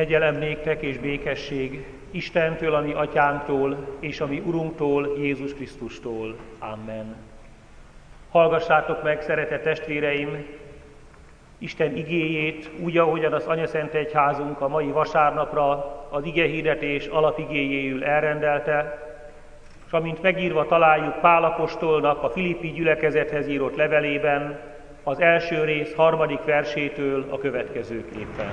Kegyelem néktek és békesség Istentől, a mi atyánktól, és a mi Urunktól, Jézus Krisztustól. Amen. Hallgassátok meg, szeretett testvéreim, Isten igéjét úgy, ahogyan az Anyaszent Egyházunk a mai vasárnapra az igehirdetés alapigéjéül elrendelte, és amint megírva találjuk Pál apostolnak a Filippi gyülekezethez írott levelében, az első rész 3. versétől a következőképpen.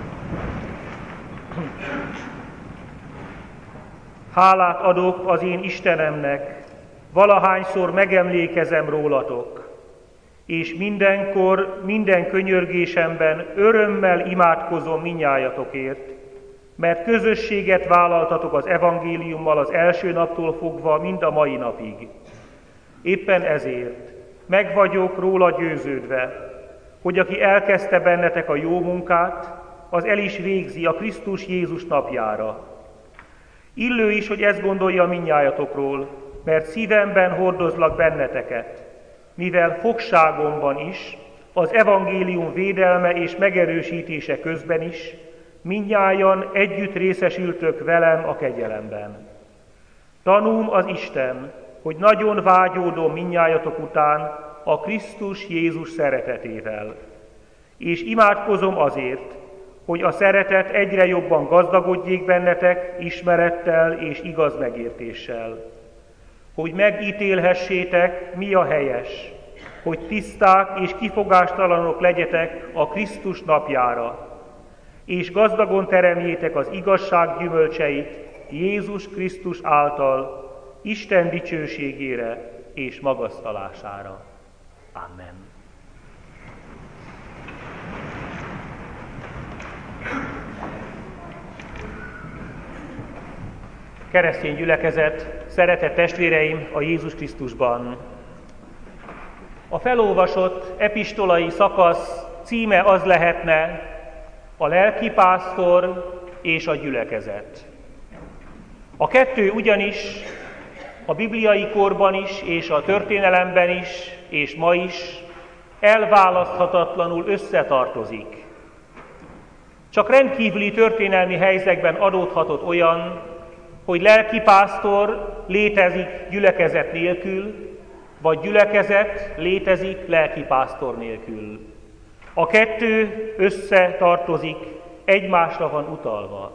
Hálát adok az én Istenemnek, valahányszor megemlékezem rólatok, és mindenkor, minden könyörgésemben örömmel imádkozom mindnyájatokért, mert közösséget vállaltatok az evangéliummal az első naptól fogva, mind a mai napig. Éppen ezért meg vagyok róla győződve, hogy aki elkezdte bennetek a jó munkát, az el is végzi a Krisztus Jézus napjára. Illő is, hogy ezt gondolja mindnyájatokról, mert szívemben hordozlak benneteket, mivel fogságomban is, az evangélium védelme és megerősítése közben is, mindnyájan együtt részesültök velem a kegyelemben. Tanúm az Isten, hogy nagyon vágyódom mindnyájatok után a Krisztus Jézus szeretetével. És imádkozom azért, hogy a szeretet egyre jobban gazdagodjék bennetek ismerettel és igaz megértéssel. Hogy megítélhessétek, mi a helyes, hogy tiszták és kifogástalanok legyetek a Krisztus napjára, és gazdagon teremjétek az igazság gyümölcseit Jézus Krisztus által, Isten dicsőségére és magasztalására. Amen. Keresztény gyülekezet, szeretett testvéreim a Jézus Krisztusban! A felolvasott epistolai szakasz címe az lehetne: a lelkipásztor és a gyülekezet. A kettő ugyanis a bibliai korban is, és a történelemben is, és ma is elválaszthatatlanul összetartozik. Csak rendkívüli történelmi helyzetben adódhatott olyan, hogy lelkipásztor létezik gyülekezet nélkül, vagy gyülekezet létezik lelkipásztor nélkül. A kettő összetartozik, egymásra van utalva.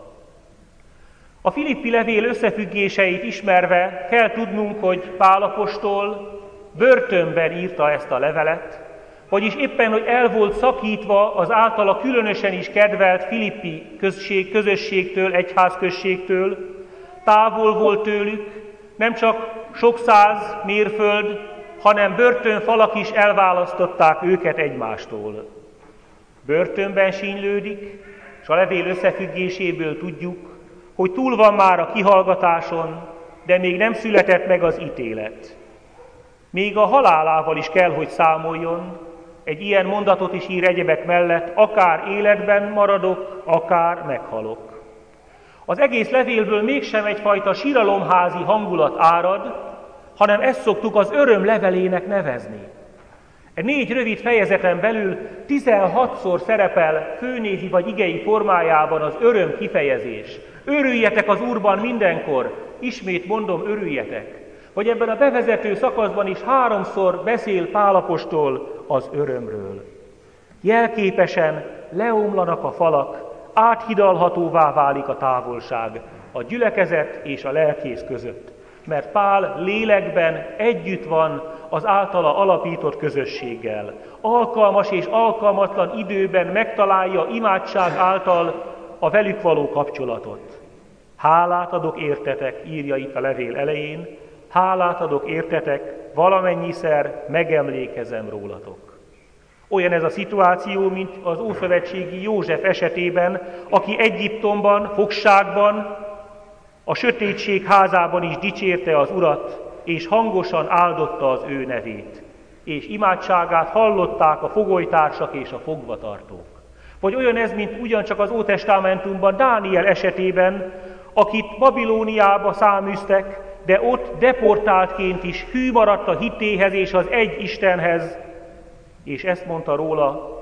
A Filippi levél összefüggéseit ismerve kell tudnunk, hogy Pál apostol börtönben írta ezt a levelet, vagyis éppen, hogy el volt szakítva az általa különösen is kedvelt Filippi közösségtől, egyházközségtől, távol volt tőlük, nem csak sok száz mérföld, hanem börtönfalak is elválasztották őket egymástól. Börtönben sínylődik, és a levél összefüggéséből tudjuk, hogy túl van már a kihallgatáson, de még nem született meg az ítélet. Még a halálával is kell, hogy számoljon, egy ilyen mondatot is ír egyebek mellett, akár életben maradok, akár meghalok. Az egész levélből mégsem egyfajta síralomházi hangulat árad, hanem ezt szoktuk az öröm levelének nevezni. E 4 rövid fejezeten belül 16-szor szerepel főnévi vagy igei formájában az öröm kifejezés. Örüljetek az Úrban mindenkor, ismét mondom, örüljetek. Vagy ebben a bevezető szakaszban is 3-szor beszél Pál apostol az örömről. Jelképesen leomlanak a falak, áthidalhatóvá válik a távolság a gyülekezet és a lelkész között, mert Pál lélekben együtt van az általa alapított közösséggel. Alkalmas és alkalmatlan időben megtalálja imádság által a velük való kapcsolatot. Hálát adok értetek, írja itt a levél elején, hálát adok értetek, valamennyiszer megemlékezem rólatok. Olyan ez a szituáció, mint az ószövetségi József esetében, aki Egyiptomban, fogságban, a sötétség házában is dicsérte az Urat, és hangosan áldotta az ő nevét, és imádságát hallották a fogolytársak és a fogvatartók. Vagy olyan ez, mint ugyancsak az Ótestamentumban Dániel esetében, akit Babilóniába száműztek, de ott deportáltként is hű maradt a hitéhez és az egy Istenhez, és ezt mondta róla,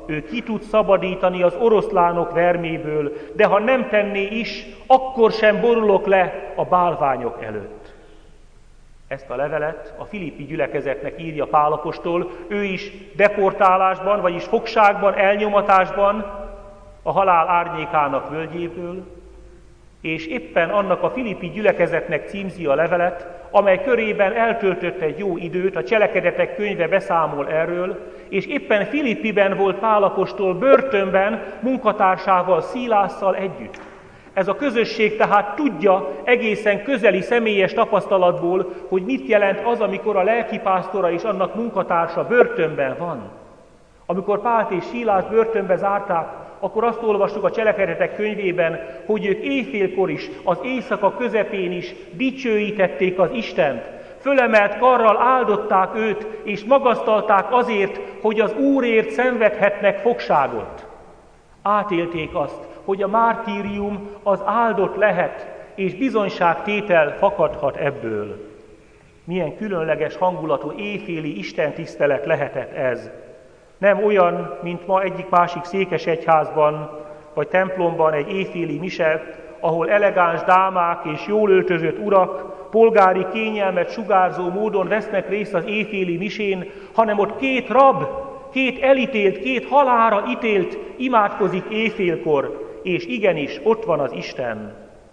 ő ki tud szabadítani az oroszlánok verméből, de ha nem tenné is, akkor sem borulok le a bálványok előtt. Ezt a levelet a filippi gyülekezetnek írja Pál apostol, ő is deportálásban, vagyis fogságban, elnyomatásban, a halál árnyékának völgyéből, és éppen annak a filippi gyülekezetnek címzi a levelet, amely körében eltöltött egy jó időt, a Cselekedetek könyve beszámol erről, és éppen Filippiben volt Pál apostol börtönben munkatársával, Szilásszal együtt. Ez a közösség tehát tudja egészen közeli személyes tapasztalatból, hogy mit jelent az, amikor a lelkipásztora és annak munkatársa börtönben van. Amikor Pált és Szilászt börtönbe zárták, akkor azt olvassuk a Cselekedetek könyvében, hogy ők éjfélkor is, az éjszaka közepén is dicsőítették az Istent. Fölemelt karral áldották őt, és magasztalták azért, hogy az Úrért szenvedhetnek fogságot. Átélték azt, hogy a mártírium az áldott lehet, és bizonyságtétel fakadhat ebből. Milyen különleges hangulatú éjféli istentisztelet lehetett ez. Nem olyan, mint ma egyik-másik székesegyházban, vagy templomban egy éjféli mise, ahol elegáns dámák és jól öltözött urak polgári kényelmet sugárzó módon vesznek részt az éjféli misén, hanem ott két rab, két elítélt, két halálra ítélt imádkozik éjfélkor, és igenis ott van az Isten.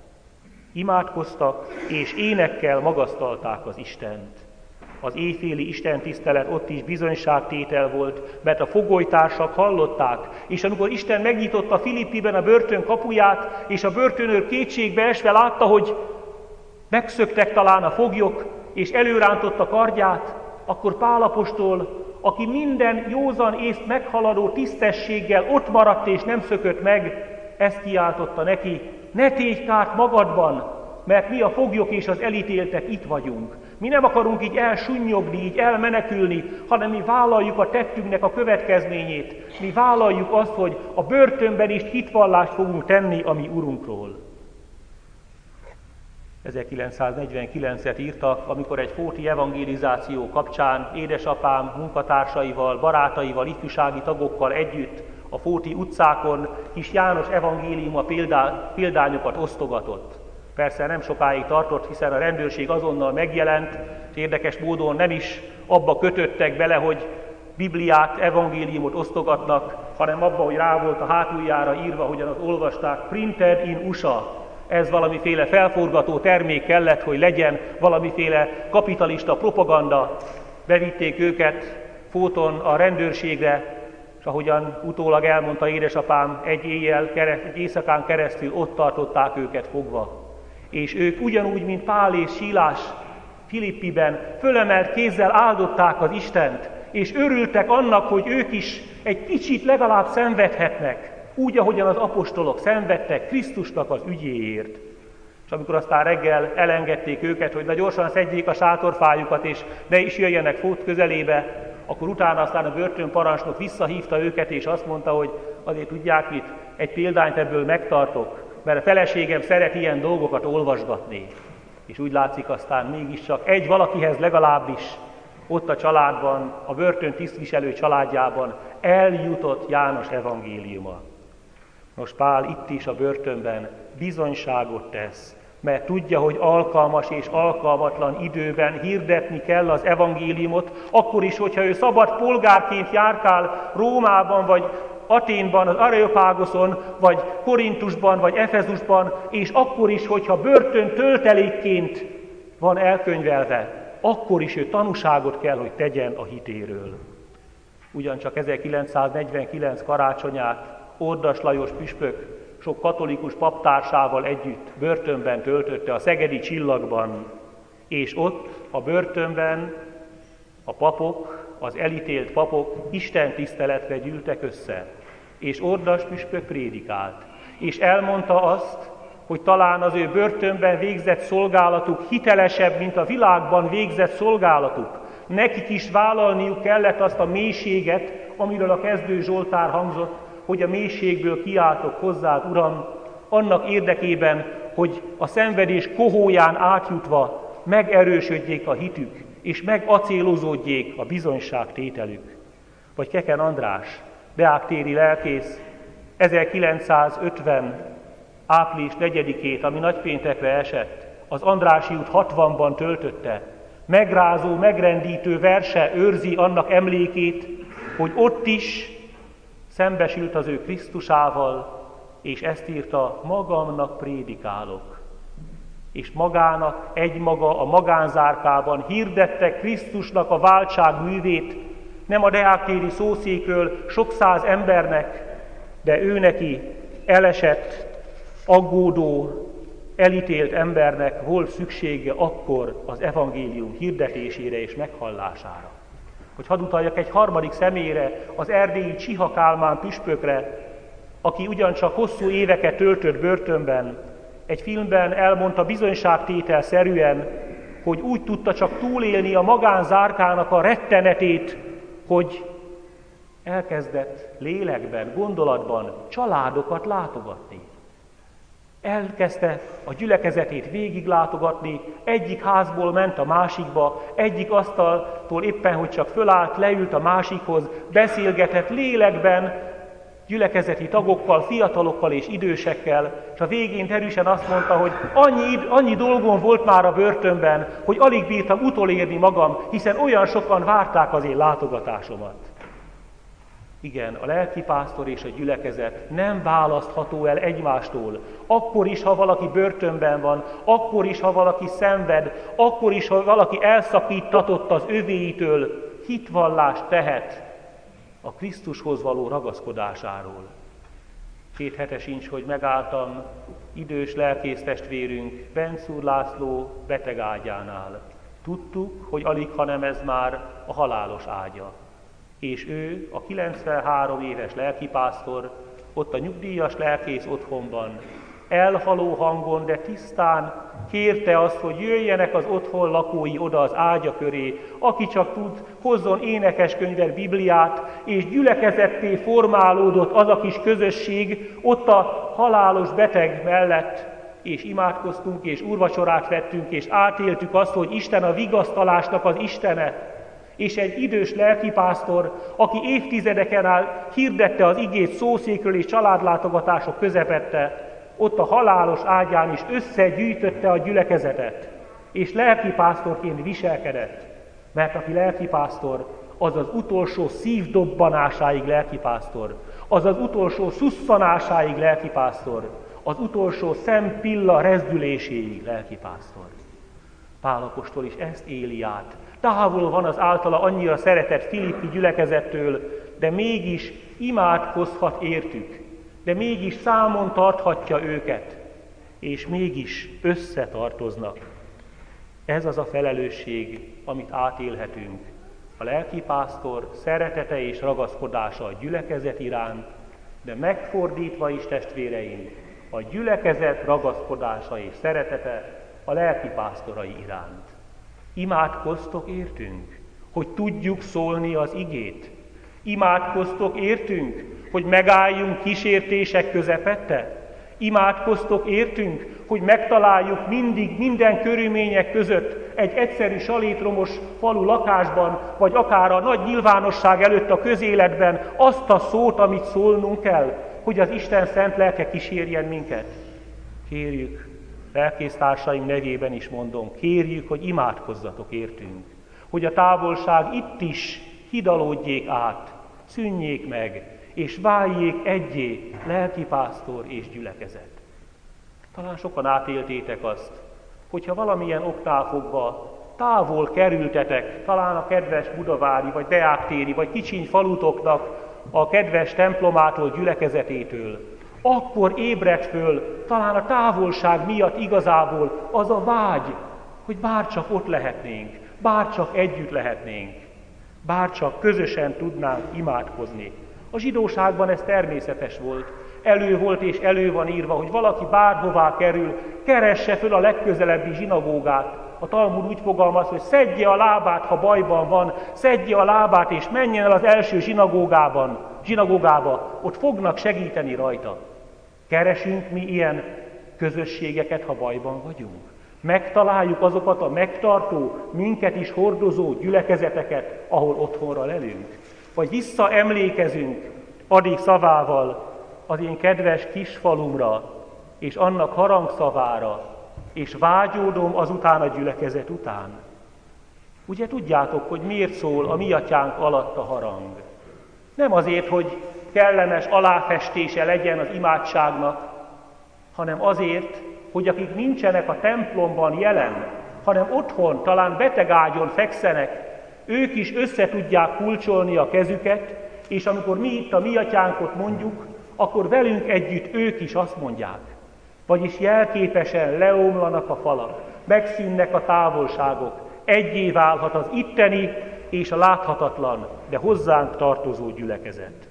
Imádkoztak, és énekkel magasztalták az Istent. Az éjféli istentisztelet ott is bizonyságtétel volt, mert a fogolytársak hallották, és amikor Isten megnyitotta Filippiben a börtön kapuját, és a börtönőr kétségbe esve látta, hogy megszöktek talán a foglyok, és előrántotta kardját, akkor Pál apostol, aki minden józan észt meghaladó tisztességgel ott maradt és nem szökött meg, ezt kiáltotta neki: ne tégy kárt magadban, mert mi a foglyok és az elítéltek itt vagyunk. Mi nem akarunk így elsunnyogni, így elmenekülni, hanem mi vállaljuk a tettünknek a következményét. Mi vállaljuk azt, hogy a börtönben is hitvallást fogunk tenni a mi Urunkról. 1949-et írtak, amikor egy fóti evangelizáció kapcsán édesapám munkatársaival, barátaival, ifjúsági tagokkal együtt a fóti utcákon kis János evangéliuma példányokat osztogatott. Persze nem sokáig tartott, hiszen a rendőrség azonnal megjelent, és érdekes módon nem is abba kötöttek bele, hogy Bibliát, evangéliumot osztogatnak, hanem abba, hogy rá volt a hátuljára írva, hogyan azt olvasták, printed in USA. Ez valamiféle felforgató termék kellett, hogy legyen, valamiféle kapitalista propaganda. Bevitték őket fóton a rendőrségre, és ahogyan utólag elmondta édesapám, egy éjszakán keresztül ott tartották őket fogva. És ők ugyanúgy, mint Pál és Szilás Filippiben fölemelt kézzel áldották az Istent, és örültek annak, hogy ők is egy kicsit legalább szenvedhetnek, úgy, ahogyan az apostolok szenvedtek Krisztusnak az ügyéért. És amikor aztán reggel elengedték őket, hogy na gyorsan szedjék a sátorfájukat, és ne is jöjjenek fót közelébe, akkor utána aztán a börtönparancsnok visszahívta őket, és azt mondta, hogy azért tudják mit, egy példányt ebből megtartok, mert a feleségem szeret ilyen dolgokat olvasgatni. És úgy látszik aztán mégiscsak egy valakihez legalábbis ott a családban, a börtön tisztviselő családjában eljutott János evangéliuma. Most Pál itt is a börtönben bizonyságot tesz, mert tudja, hogy alkalmas és alkalmatlan időben hirdetni kell az evangéliumot, akkor is, hogyha ő szabad polgárként járkál Rómában, vagy Aténban, az Areopágoszon, vagy Korintusban, vagy Efezusban, és akkor is, hogyha börtön töltelékként van elkönyvelve, akkor is ő tanúságot kell, hogy tegyen a hitéről. Ugyancsak 1949 karácsonyát Ordas Lajos püspök sok katolikus paptársával együtt börtönben töltötte a Szegedi Csillagban, és ott a börtönben a papok, az elítélt papok istentiszteletre gyűltek össze, és Ordas püspök prédikált, és elmondta azt, hogy talán az ő börtönben végzett szolgálatuk hitelesebb, mint a világban végzett szolgálatuk. Nekik is vállalniuk kellett azt a mélységet, amiről a kezdő Zsoltár hangzott, hogy a mélységből kiáltok hozzád, Uram, annak érdekében, hogy a szenvedés kohóján átjutva megerősödjék a hitük, és megacélozódjék a bizonyságtételük. Vagy Keken András, deák-téri lelkész 1950. április 4-ét, ami nagypéntekre esett, az Andrássy út 60-ban töltötte. Megrázó, megrendítő verse őrzi annak emlékét, hogy ott is szembesült az ő Krisztusával, és ezt írta: magamnak prédikálok. És magának, egymaga a magánzárkában hirdette Krisztusnak a váltság művét, nem a deák-téri szószékről sok száz embernek, de ő neki elesett, aggódó, elítélt embernek volt szüksége akkor az evangélium hirdetésére és meghallására. Hogy hadd utaljak egy harmadik személyre, az erdélyi Csiha Kálmán püspökre, aki ugyancsak hosszú éveket töltött börtönben, egy filmben elmondta bizonyságtételszerűen, hogy úgy tudta csak túlélni a magánzárkának a rettenetét, hogy elkezdett lélekben, gondolatban családokat látogatni. Elkezdte a gyülekezetét végiglátogatni, egyik házból ment a másikba, egyik asztaltól éppen, hogy csak fölállt, leült a másikhoz, beszélgetett lélekben, gyülekezeti tagokkal, fiatalokkal és idősekkel, és a végén erősen azt mondta, hogy annyi dolgom volt már a börtönben, hogy alig bírtam utolérni magam, hiszen olyan sokan várták az én látogatásomat. Igen, a lelkipásztor és a gyülekezet nem választható el egymástól. Akkor is, ha valaki börtönben van, akkor is, ha valaki szenved, akkor is, ha valaki elszakítatott az övéitől, hitvallást tehet a Krisztushoz való ragaszkodásáról. 2 hete sincs, hogy megálltam idős lelkésztestvérünk, Bencúr László betegágyánál. Tudtuk, hogy alig, hanem ez már a halálos ágya. És ő, a 93 éves lelkipásztor, ott a nyugdíjas lelkész otthonban, elhaló hangon, de tisztán kérte azt, hogy jöjjenek az otthon lakói oda az ágya köré, aki csak tud, hozzon énekeskönyvet, Bibliát, és gyülekezetté formálódott az a kis közösség ott a halálos beteg mellett, és imádkoztunk, és úrvacsorát vettünk, és átéltük azt, hogy Isten a vigasztalásnak az Istene, és egy idős lelkipásztor, aki évtizedeken át hirdette az igét szószékről és családlátogatások közepette, ott a halálos ágyán is összegyűjtötte a gyülekezetet, és lelkipásztorként viselkedett, mert aki lelkipásztor, az az utolsó szívdobbanásáig lelkipásztor, az az utolsó szusszanásáig lelkipásztor, az utolsó szempilla rezdüléséig lelkipásztor. Pál apostol is ezt éli át. Távol van az általa annyira szeretett Filippi gyülekezettől, de mégis imádkozhat értük, de mégis számon tarthatja őket, és mégis összetartoznak. Ez az a felelősség, amit átélhetünk. A lelkipásztor szeretete és ragaszkodása a gyülekezet iránt, de megfordítva is, testvéreim, a gyülekezet ragaszkodása és szeretete a lelkipásztorai iránt. Imádkoztok értünk, hogy tudjuk szólni az igét. Imádkoztok értünk, hogy megálljunk kísértések közepette. Imádkoztok értünk, hogy megtaláljuk mindig, minden körülmények között egy egyszerű salétromos falu lakásban, vagy akár a nagy nyilvánosság előtt a közéletben azt a szót, amit szólnunk kell, hogy az Isten szent lelke kísérjen minket. Kérjük, lelkésztársaim nevében is mondom, kérjük, hogy imádkozzatok értünk, hogy a távolság itt is hidalódjék át, szűnjék meg, és váljék egyé lelkipásztor és gyülekezet. Talán sokan átéltétek azt, hogyha valamilyen oknál fogva távol kerültetek, talán a kedves budavári, vagy deák-téri, vagy kicsiny falutoknak a kedves templomától, gyülekezetétől, akkor ébredt föl, talán a távolság miatt igazából az a vágy, hogy bárcsak ott lehetnénk, bárcsak együtt lehetnénk, bárcsak közösen tudnánk imádkozni. A zsidóságban ez természetes volt. Elő volt és elő van írva, hogy valaki bárhová kerül, keresse föl a legközelebbi zsinagógát. A Talmud úgy fogalmaz, hogy szedje a lábát, ha bajban van, szedje a lábát és menjen el az első zsinagógába, ott fognak segíteni rajta. Keresünk mi ilyen közösségeket, ha bajban vagyunk? Megtaláljuk azokat a megtartó, minket is hordozó gyülekezeteket, ahol otthonra lelünk? Vagy visszaemlékezünk addig szavával az én kedves kisfalumra, és annak harangszavára, és vágyódom azután a gyülekezet után. Ugye tudjátok, hogy miért szól a mi atyánk alatt a harang? Nem azért, hogy kellemes aláfestése legyen az imádságnak, hanem azért, hogy akik nincsenek a templomban jelen, hanem otthon, talán betegágyon fekszenek, ők is össze tudják kulcsolni a kezüket, és amikor mi itt a mi atyánkot mondjuk, akkor velünk együtt ők is azt mondják. Vagyis jelképesen leomlanak a falak, megszűnnek a távolságok, egyé válhat az itteni és a láthatatlan, de hozzánk tartozó gyülekezet.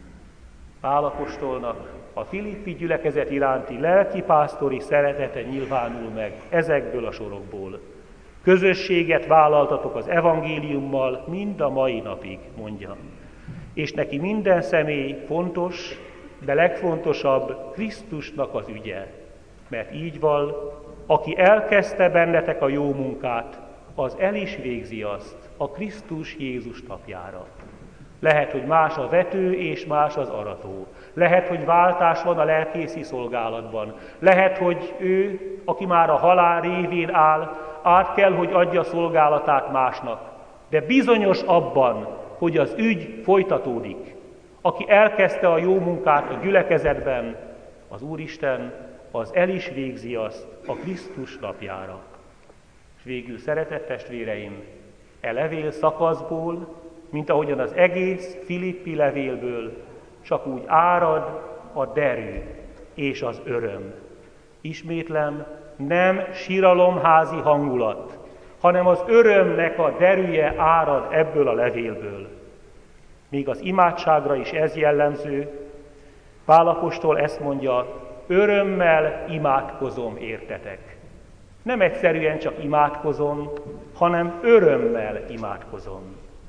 Pál apostolnak a filippi gyülekezet iránti lelkipásztori szeretete nyilvánul meg ezekből a sorokból. Közösséget vállaltatok az evangéliummal mind a mai napig, mondja. És neki minden személy fontos, de legfontosabb Krisztusnak az ügye. Mert így van, aki elkezdte bennetek a jó munkát, az el is végzi azt a Krisztus Jézus napjára. Lehet, hogy más a vető és más az arató. Lehet, hogy váltás van a lelkészi szolgálatban. Lehet, hogy ő, aki már a halál révén áll, át kell, hogy adja szolgálatát másnak. De bizonyos abban, hogy az ügy folytatódik. Aki elkezdte a jó munkát a gyülekezetben, az Úristen, az el is végzi azt a Krisztus napjára. És végül, szeretett testvéreim, e levél szakaszból, mint ahogyan az egész Filippi levélből, csak úgy árad a derű és az öröm. Ismétlem, nem síralomházi hangulat, hanem az örömnek a derűje árad ebből a levélből. Még az imádságra is ez jellemző. Pál apostol ezt mondja, örömmel imádkozom értetek. Nem egyszerűen csak imádkozom, hanem örömmel imádkozom.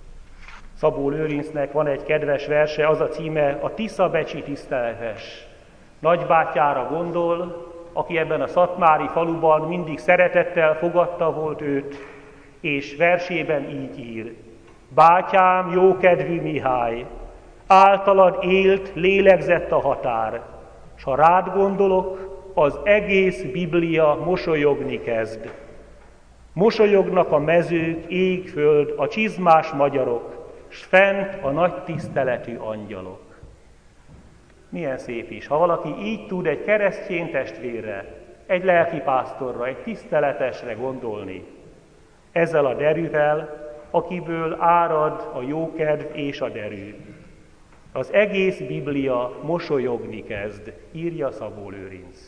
Szabó Lőrincnek van egy kedves verse, az a címe, a Tiszabecsi tiszteletes. Nagybátyára gondol, aki ebben a szatmári faluban mindig szeretettel fogadta volt őt, és versében így ír. Bátyám, jókedvű Mihály, általad élt, lélegzett a határ, s ha rád gondolok, az egész Biblia mosolyogni kezd. Mosolyognak a mezők, ég-föld, a csizmás magyarok, s fent a nagy tiszteletű angyalok. Milyen szép is, ha valaki így tud egy keresztény testvérre, egy lelkipásztorra, egy tiszteletesre gondolni. Ezzel a derűvel, akiből árad a jókedv és a derű. Az egész Biblia mosolyogni kezd, írja Szabó Lőrinc.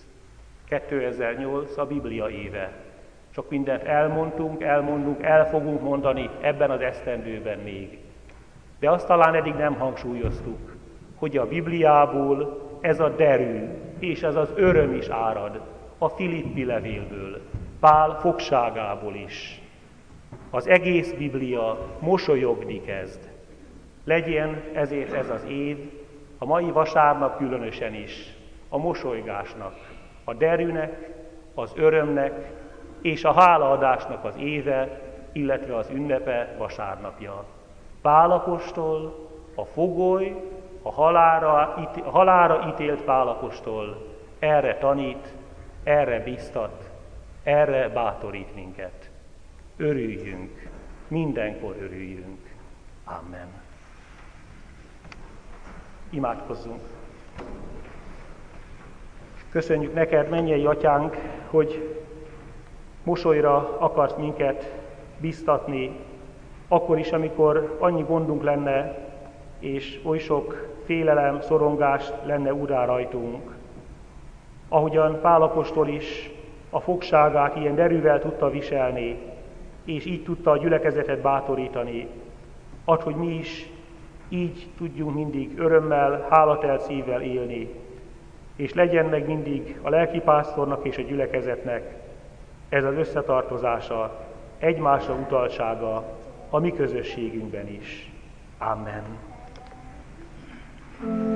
2008 a Biblia éve. Sok mindent elmondunk, el fogunk mondani ebben az esztendőben még. De azt talán eddig nem hangsúlyoztuk, hogy a Bibliából ez a derű és ez az öröm is árad a Filippi levélből, Pál fogságából is. Az egész Biblia mosolyogni kezd. Legyen ezért ez az év, a mai vasárnap különösen is, a mosolygásnak, a derűnek, az örömnek és a hálaadásnak az éve, illetve az ünnepe vasárnapja. Pál apostol, a fogoly, a halálra ítélt Pál apostol erre tanít, erre biztat, erre bátorít minket. Örüljünk, mindenkor örüljünk. Amen. Imádkozzunk. Köszönjük neked, mennyei atyánk, hogy mosolyra akarsz minket biztatni, akkor is, amikor annyi gondunk lenne, és oly sok félelem, szorongás lenne urá rajtunk. Ahogyan Pál apostol is a fogságát ilyen derűvel tudta viselni, és így tudta a gyülekezetet bátorítani, add, hogy mi is így tudjunk mindig örömmel, hálatelt szívvel élni, és legyen meg mindig a lelkipásztornak és a gyülekezetnek ez az összetartozása, egymásra utaltsága a mi közösségünkben is. Amen.